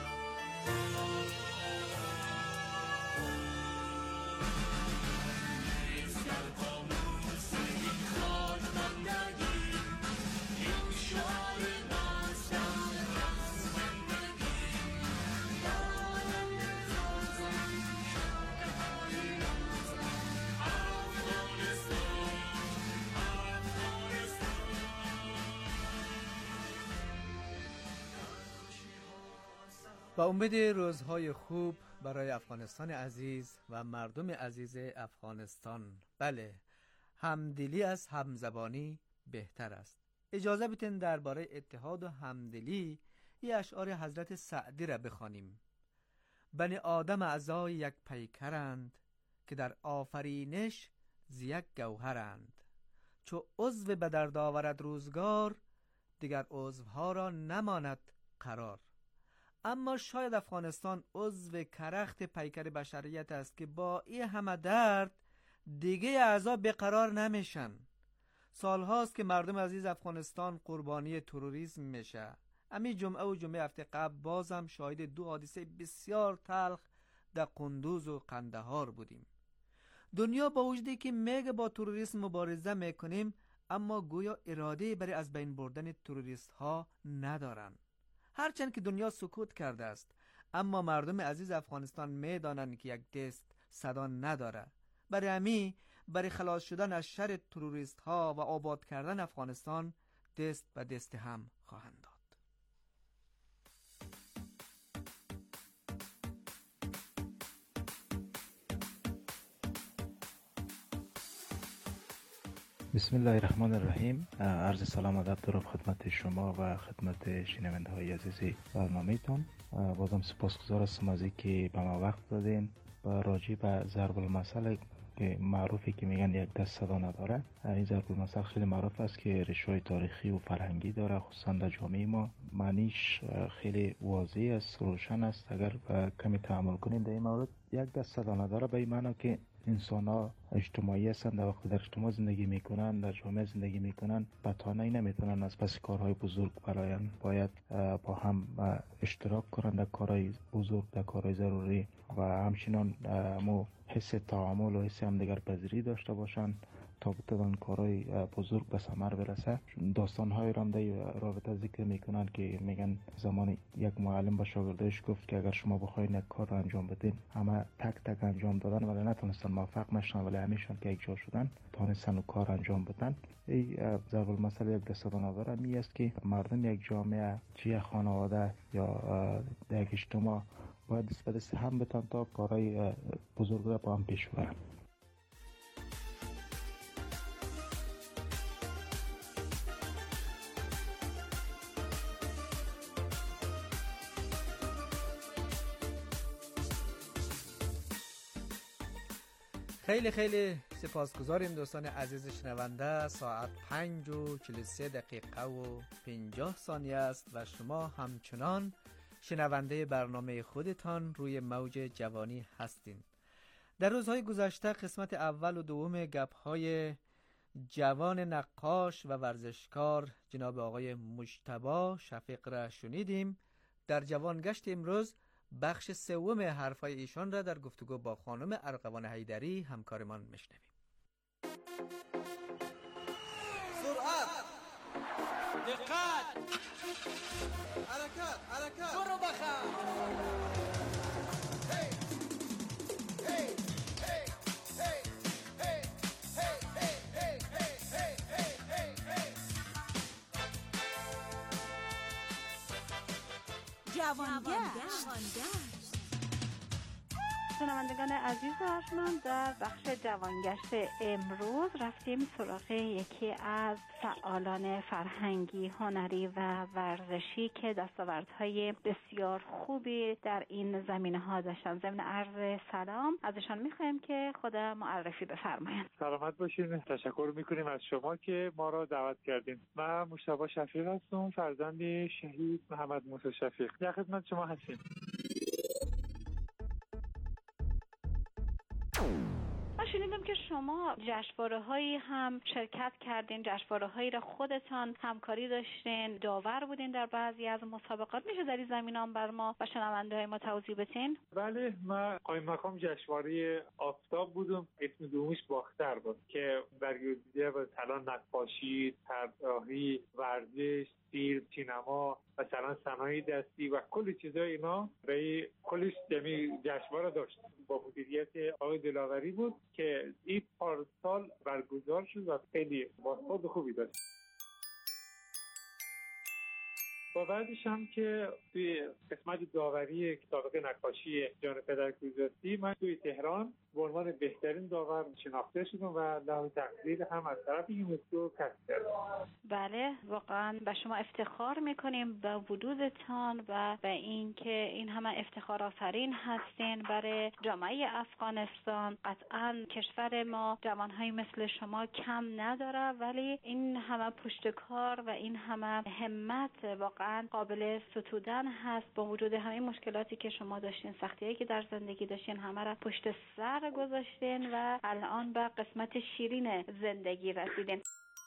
با امید روزهای خوب برای افغانستان عزیز و مردم عزیز افغانستان. بله، همدلی از همزبانی بهتر است. اجازه بدین درباره اتحاد و همدلی یه اشعار حضرت سعدی را بخوانیم. بنی آدم اعضای یک پیکرند که در آفرینش ز یک گوهرند. چو عضو به درد آورد روزگار دیگر عضوها را نماند قرار. اما شاید افغانستان عضو کرخت پیکر بشریت است که با این همه درد دیگه اعضا بقرار نمیشن. سالهاست که مردم عزیز افغانستان قربانی تروریسم میشه. امی جمعه و جمعه هفته قبل بازم شاهد دو حادثه بسیار تلخ در قندوز و قندهار بودیم. دنیا با وجودی که میگه با تروریسم مبارزه میکنیم، اما گویا اراده برای از بین بردن تروریست ها ندارن. هرچند که دنیا سکوت کرده است، اما مردم عزیز افغانستان میدانند که یک دست صدا نداره. برای همین برای خلاص شدن از شر تروریست ها و آباد کردن افغانستان دست به دست هم خواهند داد. بسم الله الرحمن الرحیم. عرض سلام و ادب دارم خدمت شما و خدمت شنونده های عزیز برنامه تان. بازم سپاسگزار هستم از اینکه به ما وقت دادین و راجع به ضرب المثل که معروفی که میگن یک دست صدا نداره. این ضرب المثل خیلی معروف است که ریشه‌های تاریخی و فرهنگی داره، خصوصا در جامعه ما. معنیش خیلی واضح است، روشن است. اگر کمی تأمل کنیم در این مورد، یک دست صدا نداره به این معنی که انسان ها اجتماعی هستند. در وقت در اجتماع زندگی میکنن، در جامعه زندگی میکنن، بتانه نمیتونن از پس کارهای بزرگ براین. باید با هم اشتراک کنن در کارهای بزرگ، در کارهای ضروری و همچنان حس تعامل و حس همدیگر پذیری داشته باشن تا بتوان کارهای بزرگ به ثمر برسه. داستان‌های را هم در رابطه ذکر میکنن که میگن زمان یک معلم به شاگردش گفت که اگر شما بخواید یک کار را انجام بدین، همه تک تک انجام دادن ولی نتونستن موفق نشن، ولی همیشون که یک جا شدن تونستن کار انجام بدن. این ضرب المثل یک دست صدا نداره می است که مردم یک جامعه، چه یک خانواده یا یک اجتماع باید دست به دست هم بتن تا کارهای بزرگ را با هم پیش برن. خیلی خیلی سپاسگزاریم دوستان عزیز شنونده. ساعت 5:43 است و شما همچنان شنونده برنامه خودتان روی موج جوانی هستین. در روزهای گذشته قسمت اول و دوم گپ‌های جوان نقاش و ورزشکار جناب آقای مجتبی شفیق را شنیدیم. در جوانگشت امروز بخش سوم حرفای ایشان را در گفتگو با خانم ارغوان حیدری همکارمان میشنویم. سرعت، دقت، حرکت، برو بخم. شنوندگان عزیز ارجمند، در بخش جوانگشت امروز رفتیم سراغ یکی از فعالان فرهنگی، هنری و ورزشی که دستاوردهای بسیار خوبی در این زمینه‌ها داشتن. ضمن عرض سلام ازشان می‌خوایم که خود معرفی بفرمایند. سلامت باشین. تشکر می‌کنیم از شما که ما را دعوت کردین. من مجتبی شفیق هستم، فرزند شهید محمد موسی شفیق. در خدمت شما هستیم. شنیدم که شما جشنواره‌هایی هم شرکت کردین، جشنواره‌هایی را خودتان همکاری داشتین، داور بودین در بعضی از مسابقات. میشه در این زمینه‌ها بر ما و شنونده‌های ما توضیح بدین؟ بله، من قایم مقام جشنواره آفتاب بودم. اسم دومیش باختر بود که برگزیده بود طلا نقاشی، طراحی، ورزش، سیر، سینما، مثلا صنایع دستی و کل چیزای اینا برای کلش جمعی جشنواره داشت. با مدیریت آقای دلاوری بود که این پارسال برگزار شد و خیلی بازخورد خوبی داشت. با بعدش هم که توی قسمت داوری سابقه نقاشی جان پدرکوزاسی من توی تهران به عنوان بهترین داور شناخته شدم و لحاظ تقدیر هم از طرف یونسکو کسب کردم. بله، واقعا به شما افتخار میکنیم به وجودتان و به اینکه این همه افتخار آفرین هستین برای جامعه افغانستان. قطعا کشور ما جوانهایی مثل شما کم نداره، ولی این همه پشتکار و این همه همت واقعا قابل ستودن هست. با وجود همه مشکلاتی که شما داشتین، سختیایی که در زندگی داشتین، همه را پشت سر گذاشتین و الان به قسمت شیرین زندگی رسیدین.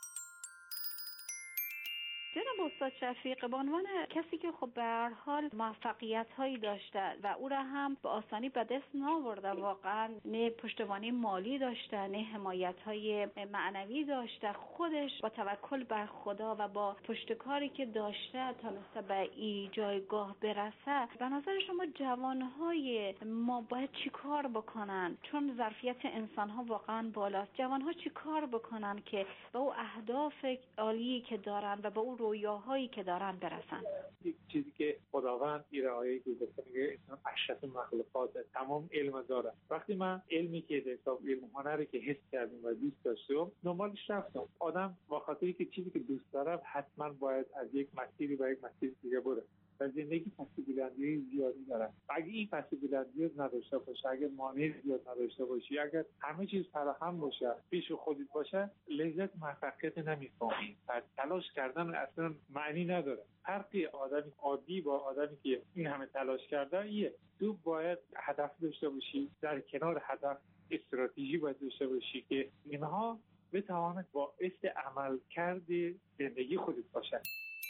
جناب استاد شفیق، به عنوان کسی که خب به هر حال موفقیت‌هایی داشته و او را هم به آسانی به دست نآورده، واقعا نه پشتوانه مالی داشته نه حمایت‌های معنوی داشته، خودش با توکل بر خدا و با پشتکاری که داشته تونسته به این جایگاه برسه. به نظر شما جوان‌های ما باید چی کار بکنن؟ چون ظرفیت انسان‌ها واقعا بالاست. جوان‌ها چی کار بکنن که به او اهداف عالی که دارن و به او رویاهایی که دارن برسن؟ یک چیزی که خداوند ایرائه گذاشته، میگه انسان اشرف مخلوقات، تمام علم داره. وقتی من علمی که حساب علم هنری که حس کردم و دوست داشتم دنبالش رفتم. آدم با خاطری که چیزی که دوست داره حتما باید از یک مسیری به یک مسیر دیگه بره. و زندگی پس‌بلندی زیادی داره. اگه این پس‌بلندی نداشته باشه، اگه مانع زیاد نداشته باشی، اگر همه چیز فراهم باشه، پیش خودت باشه، لذت موفقیت نمی‌فهمی. پس تلاش کردن اصلا معنی نداره. فرقی آدمی عادی با آدمی که این همه تلاش کرده ایه. تو باید هدف داشته باشی، در کنار هدف استراتژی باید داشته باشی که اینها بتواند باعث عمل کرده زندگی خودت باشه.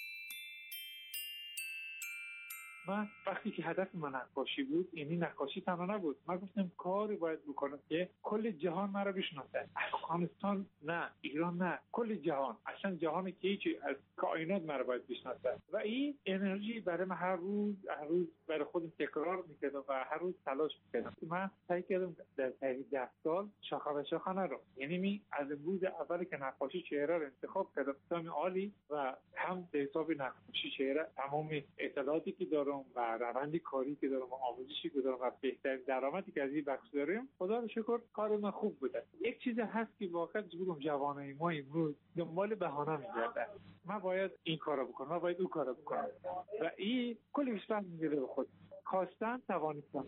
من وقتی که هدف من نقاشی بود، یعنی نقاشی تنها نبود، من گفتم کاری باید بکنم که کل جهان مرا بشناسه. افغانستان نه، ایران نه، کل جهان، اصلا جهانی که هیچی از کائنات مرا باید بشناسه. و این انرژی برای من هر روز برای خودم تکرار میکردم و هر روز تلاش میکردم. من سعی کردم در 10 سال شاخه به شاخه نرم. یعنی می از روز اولی که نقاشی چهره رو انتخاب کردم، تام عالی و هم به حساب نقاشی چهره تمام اطلاعاتی که دارم دارم و روند کاری که دارم و آموزشی که دارم و بهترین درآمدی که از این بخش دارم، خدا رو شکر کار من خوب بوده. یک چیز هست که واقعا بگم جوانای ما امروز دنبال بهانه میگردن. من باید این کارو بکنم، من باید اون کارو بکنم و این کلیش فهم میگیره به خود. خواستن توانستن.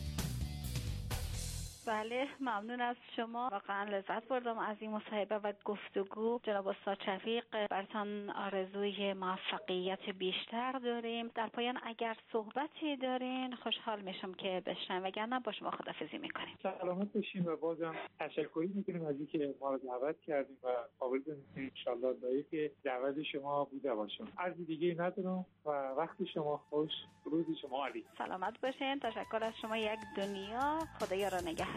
بله، ممنون از شما. واقعا لذت بردم از این مصاحبه و گفتگو. جناب استاد شفیق، براتون آرزوی موفقیت بیشتر داریم. در پایان اگر صحبتی دارین خوشحال میشم که بشنوم، وگرنه با شما خداحافظی میکنیم. سلامت باشین و بازم تشکر میکنیم از اینکه ما رو دعوت کردیم و قابل دونستیم. ان شاءالله لایق دعوت شما بوده باشم. عرض دیگه ندارم و وقت شما خوش، روز شما عالی. سلامت باشین. تشکر از شما. یک دنیا. خدایا را نگهدارتان.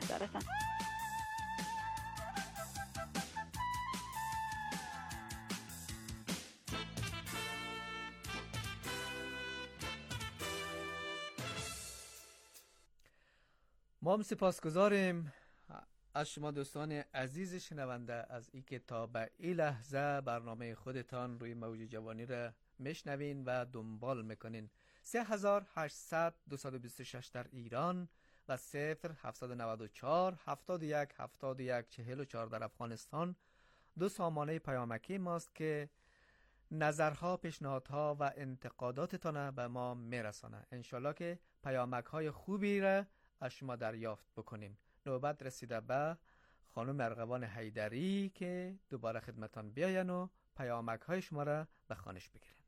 ما هم سپاسگزاریم از شما دوستان عزیز شنونده از اینکه تا به این لحظه برنامه خودتان روی موج جوانی را میشنوین و دنبال میکنین. 3800 226 در ایران و 0794 71 71 44 در افغانستان دو سامانه پیامکی ماست که نظرها، پیشنهادها و انتقاداتتان به ما میرسانه. انشالله که پیامک های خوبی را از شما دریافت بکنیم. نوبت رسیده به خانم ارغوان حیدری که دوباره خدمتان بیاین و پیامک های شما را به خوانش بگیرین.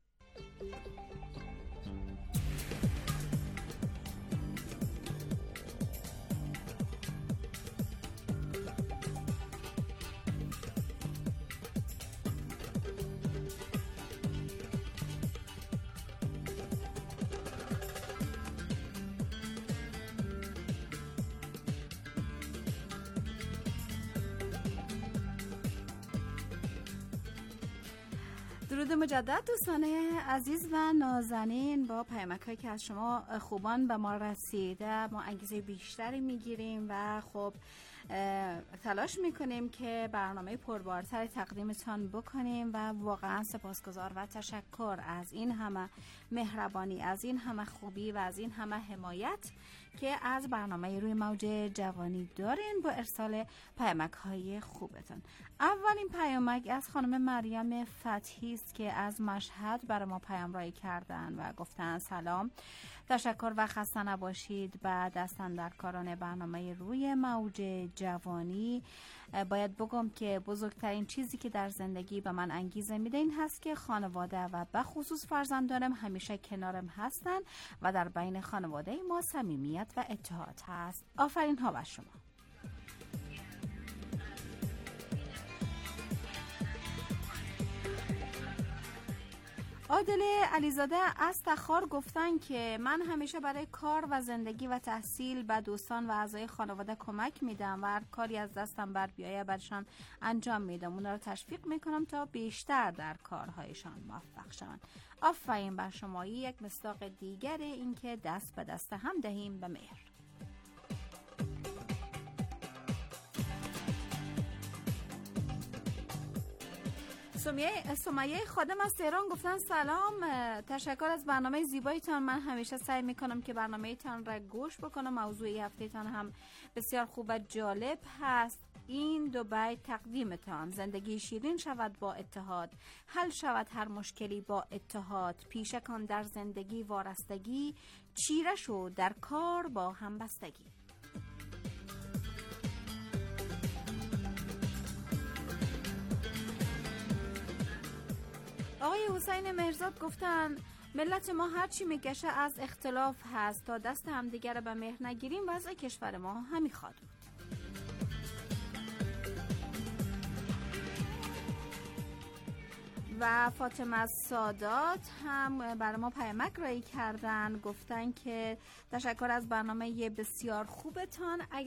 درود مجدد دوستان عزیز و نازنین. با پیامک هایی که از شما خوبان به ما رسیده ما انگیزه بیشتری میگیریم و خب تلاش میکنیم که برنامه پربارتر تقدیمتان بکنیم و واقعا سپاسگزار و تشکر از این همه مهربانی، از این همه خوبی و از این همه حمایت که از برنامه روی موج جوانی دارین با ارسال پیامک های خوبتون. اولین پیامک از خانم مریم فتحی است که از مشهد برای ما پیام رای کردن و گفتن سلام، تشکر و خسته نباشید. بعد از اندرکاران برنامه روی موج جوانی باید بگم که بزرگترین چیزی که در زندگی به من انگیزه میده این هست که خانواده و به خصوص فرزندانم همیشه کنارم هستن و در بین خانواده ما صمیمیت و اتحاد هست. آفرین ها بر شما. عادل علیزاده از تخار گفتن که من همیشه برای کار و زندگی و تحصیل به دوستان و اعضای خانواده کمک میدم و هر کاری از دستم بر بیایه برشان انجام میدم. اونا رو تشویق میکنم تا بیشتر در کارهایشان موفق شوند. آفرین بر شما. یک مصداق دیگر این که دست به دست هم دهیم به مهر. سمیه خادم از تهران گفتن سلام، تشکر از برنامه زیبایتان. من همیشه سعی میکنم که برنامه تان را گوش بکنم. موضوع هفته تان هم بسیار خوب و جالب هست. این دو بیت تقدیمتان: زندگی شیرین شود با اتحاد، حل شود هر مشکلی با اتحاد، پیشه کن در زندگی وارستگی، چیره شو در کار با همبستگی. آقای حسین مهرزاد گفتن ملت ما هرچی میکشه از اختلاف هست، تا دست همدیگر به مهر نگیریم وضع کشور ما همی خواد بود. و فاطمه سادات هم برای ما پیامک رای کردن، گفتن که تشکر از برنامه بسیار خوبتان.